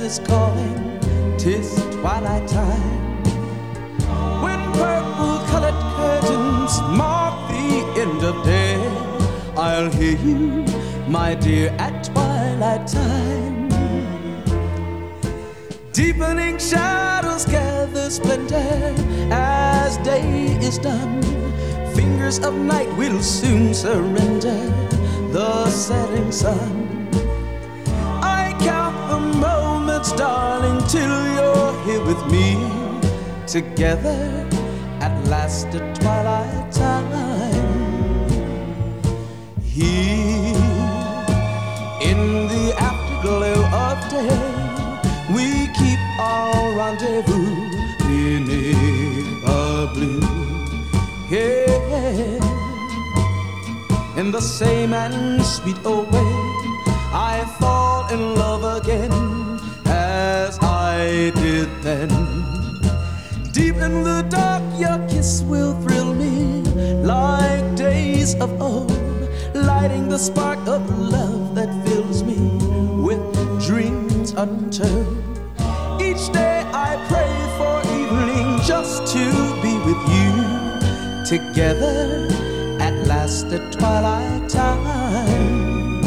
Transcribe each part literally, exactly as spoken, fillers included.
is calling, 'tis twilight time. When purple-colored curtains mark the end of day, I'll hear you, my dear, at twilight time. Deepening shadows gather splendor as day is done. Fingers of night will soon surrender the setting sun. I count the moments, darling, till you're here with me. Together at last at twilight time. Here in the afterglow of day, we keep our rendezvous beneath a blue. Yeah. In the same and sweet old way, I fall in love again as I did then. Deep in the dark, your kiss will thrill me like days of old, lighting the spark of love that fills me with dreams untold. Each day I pray for evening just to be with you. Together at last at twilight time.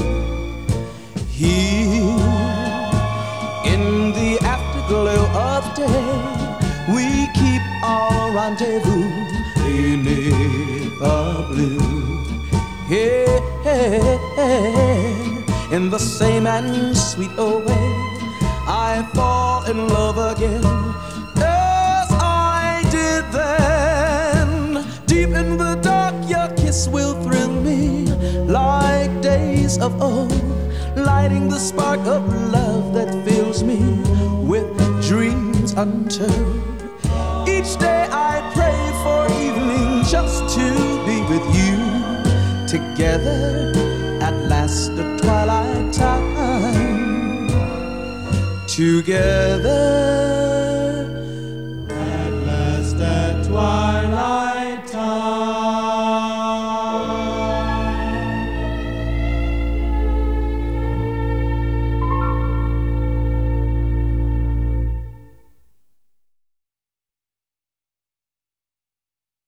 Here in the afterglow of day, we keep our rendezvous beneath the blue. Yeah, in the same and sweet old way, I fall in love again as I did then. Deep in the dark, your kiss will thrill me like days of old, lighting the spark of love that fills me with dreams untold. Each day I pray for evening just to be with you. Together at last at twilight time. Together